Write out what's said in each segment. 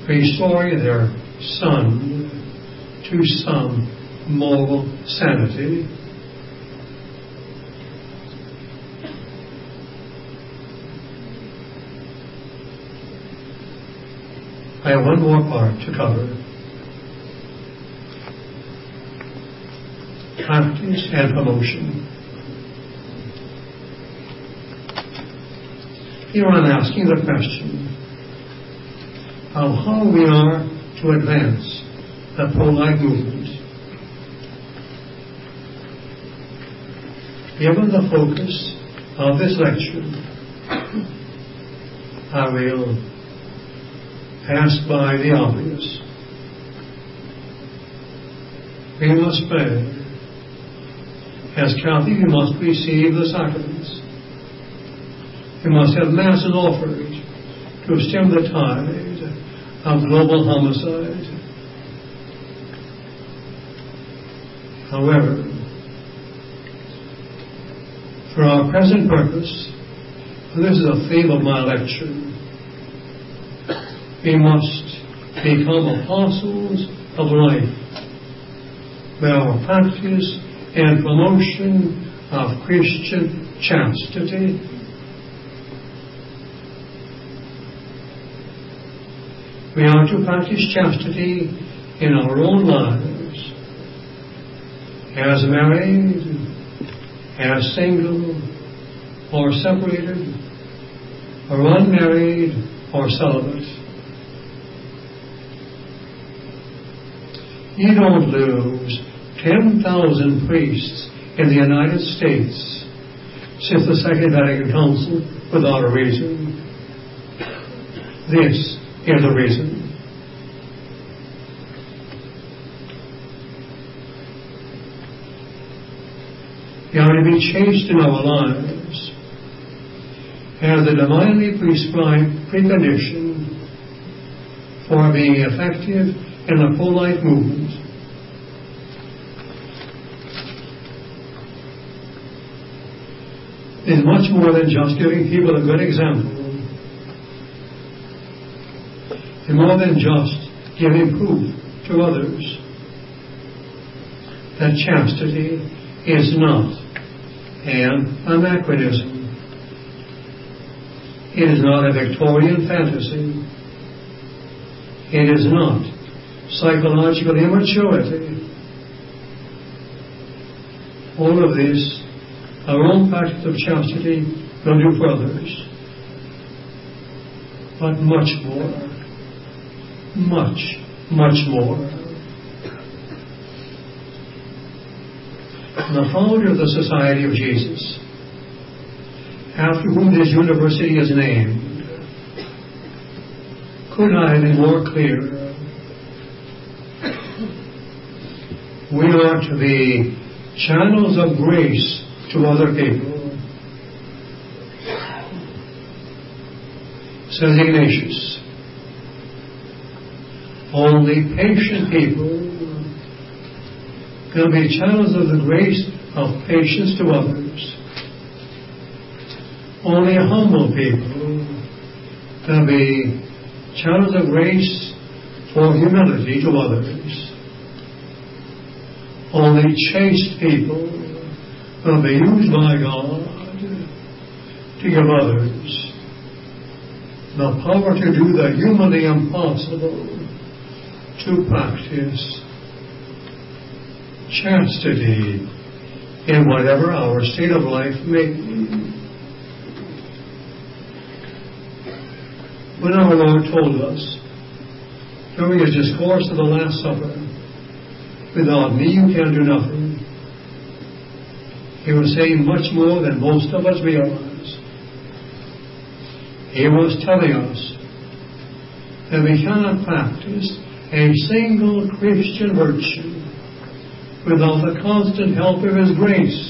restoring their son to some moral sanity. I have one more part to cover. Practice and promotion. Here I'm asking the question of how we are to advance the pro-life movement. Given the focus of this lecture, I will pass by the obvious. We must pray. As Catholics, we must receive the sacraments. We must have masses offered to stem the tide of global homicide. However, for our present purpose, and this is a theme of my lecture, we must become apostles of life by our practice and promotion of Christian chastity. We are to practice chastity in our own lives, as married, as single, or separated, or unmarried, or celibate. You don't lose 10,000 priests in the United States since the Second Vatican Council without a reason. This is the reason. We are to be chaste in our lives as a divinely prescribed precondition for being effective in the pro-life movement. Is much more than just giving people a good example. It's more than just giving proof to others that chastity is not an anachronism. It is not a Victorian fantasy. It is not psychological immaturity. All of this, our own practice of chastity will do for others. But much more. Much, much more. The founder of the Society of Jesus, after whom this university is named, could not have been more clear. We are to be channels of grace to other people. Says Ignatius, only patient people can be channels of the grace of patience to others. Only humble people can be channels of grace for humility to others. Only chaste people will be used by God to give others the power to do the humanly impossible, to practice chastity in whatever our state of life may be. When our Lord told us during His discourse of the Last Supper, without me you can do nothing, He was saying much more than most of us realize. He was telling us that we cannot practice a single Christian virtue without the constant help of His grace.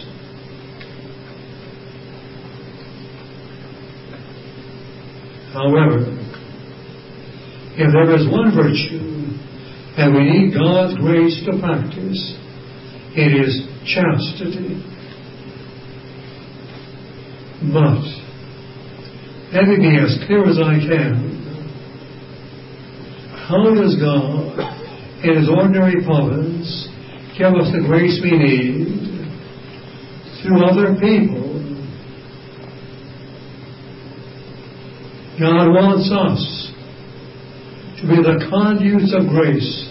However, if there is one virtue that we need God's grace to practice, it is chastity. But let me be as clear as I can. how does God, in His ordinary providence, give us the grace we need through other people? God wants us to be the conduits of grace,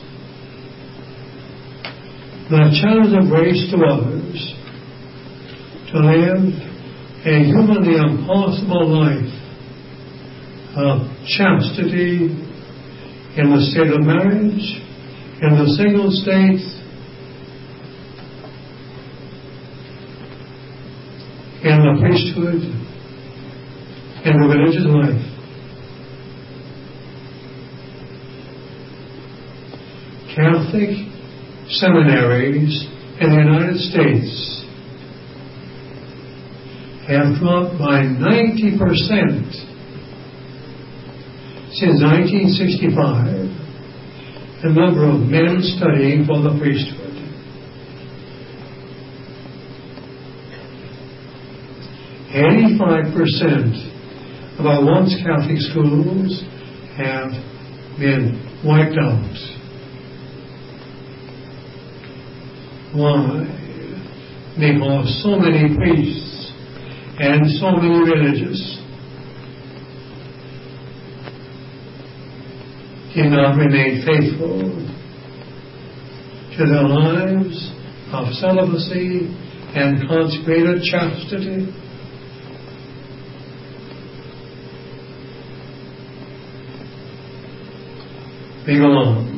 the channels of grace to others, to live a humanly impossible life of chastity in the state of marriage, in the single state, in the priesthood, in the religious life. Catholic seminaries in the United States have dropped by 90% since 1965 the number of men studying for the priesthood. "85% of our once Catholic schools have been wiped out." Why? Because so many priests and so many religious did not remain faithful to their lives of celibacy and consecrated chastity. We go on.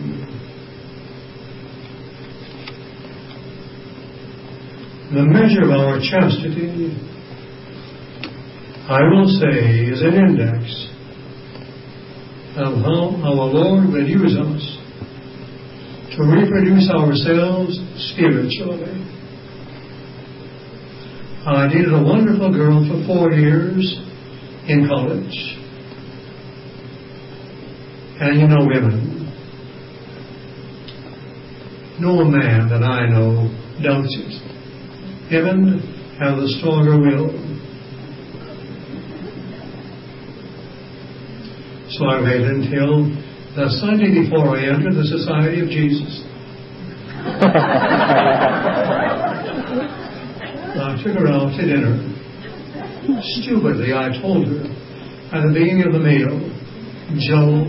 The measure of our chastity, I will say, is an index of how our Lord will use us to reproduce ourselves spiritually. I dated a wonderful girl for 4 years in college. And you know women. No man that I know doubts it. Women have the stronger will. So I waited until the Sunday before I entered the Society of Jesus. I took her out to dinner. Stupidly, I told her at the beginning of the meal, "Joe,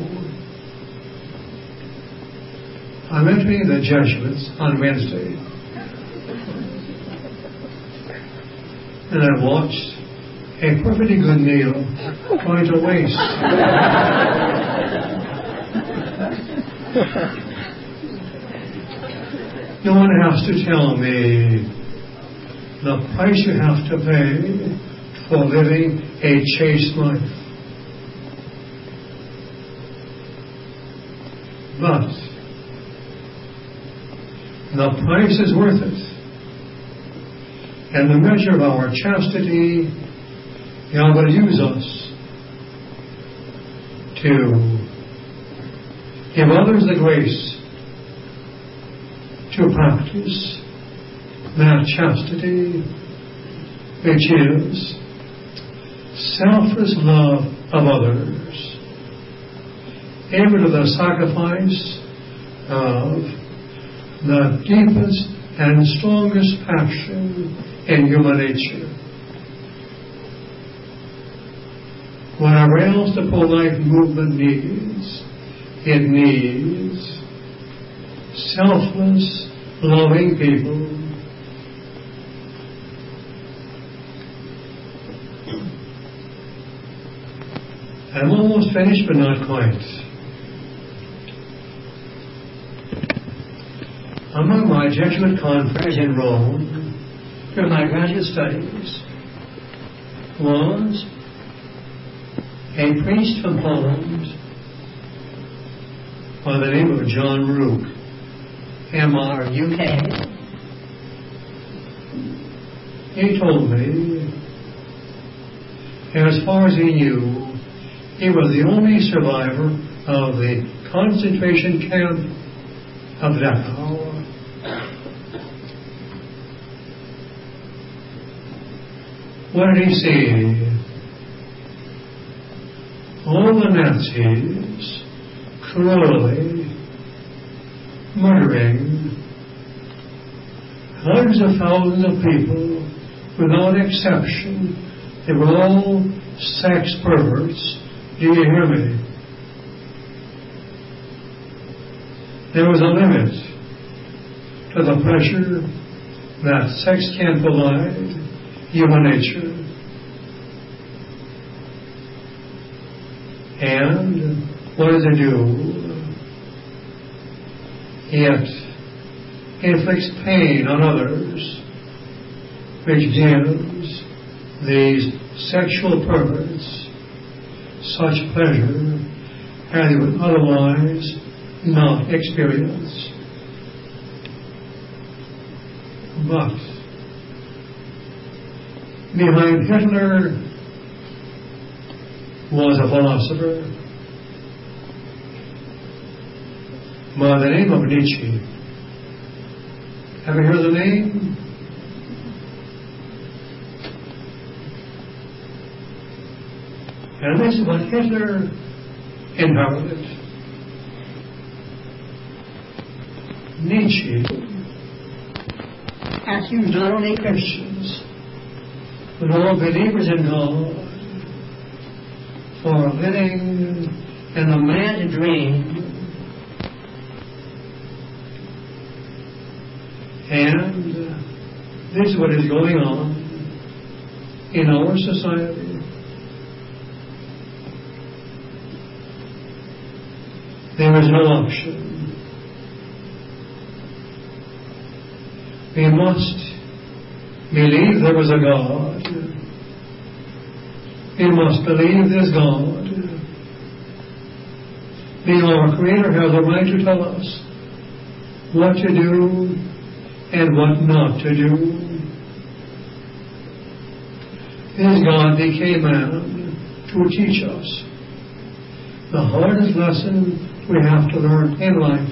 I'm entering the Jesuits on Wednesday." And I watched a perfectly good meal going to waste. No one has to tell me the price you have to pay for living a chaste life. But the price is worth it. And the measure of our chastity, God will use us to give others the grace to practice that chastity, which is selfless love of others, able to the sacrifice of the deepest and strongest passion in human nature. Whatever else the pro-life movement needs, it needs selfless, loving people. I'm almost finished, but not quite. Among my Jesuit confreres in Rome, during my graduate studies, was a priest from Poland by the name of John Rook, M-R-U-K. He told me, as far as he knew, he was the only survivor of the concentration camp of Dachau. What did he see? All the Nazis cruelly murdering hundreds of thousands of people without exception. They were all sex perverts. Do you hear me? There was a limit to the pleasure that sex can provide human nature. And what does it do? It inflicts pain on others, which gives these sexual perverts such pleasure as they would otherwise not experience. But behind Hitler was a philosopher by the name of Nietzsche. Have you heard the name? And this is what Hitler inherited. Nietzsche accused not only Christians, but all believers in God for living in a mad dream. And this is what is going on in our society. There is no option. We must believe there was a God. We must believe there's God. Our Creator has a right to tell us what to do and what not to do. This God became man to teach us the hardest lesson we have to learn in life.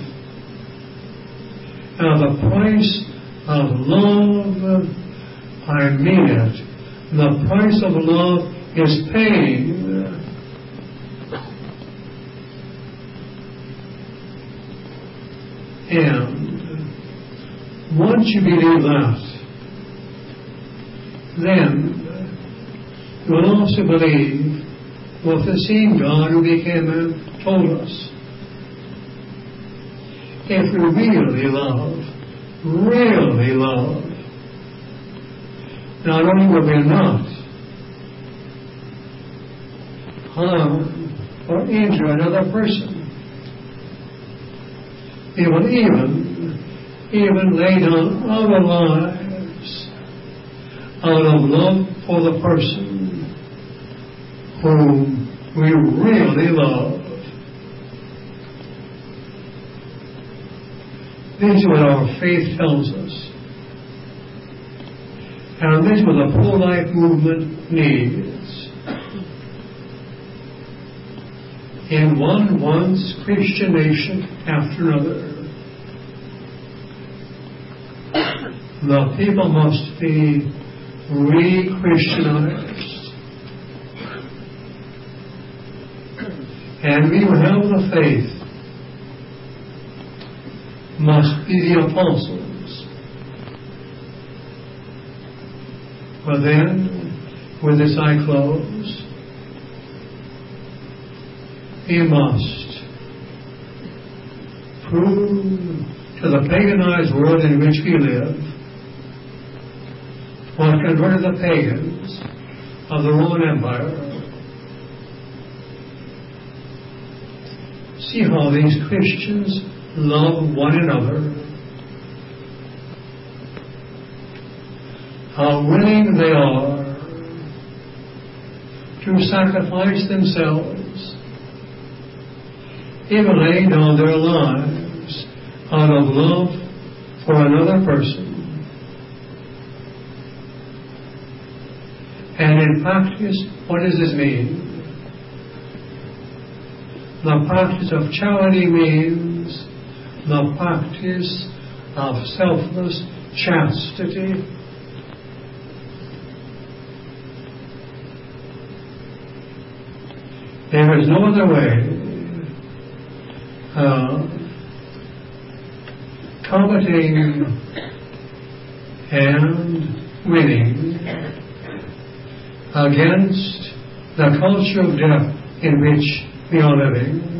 Now the price of love, I mean it, the price of love is pain. And once you believe that, then you will also believe what the same God who became man told us. If we really love, not only will we not harm or injure another person, we will even lay down our lives out of love for the person whom we really love. This is what our faith tells us. And this is what the pro-life movement needs. In one once Christian nation after another, the people must be re-Christianized. And we who have the faith must be the apostles. But then, with this I close, we must prove to the paganized world in which we live what converted the pagans of the Roman Empire. See how these Christians love one another, how willing they are to sacrifice themselves, even laying down their lives out of love for another person. And in practice, what does this mean? The practice of charity means the practice of selfless chastity. There is no other way coveting and winning against the culture of death in which we are living.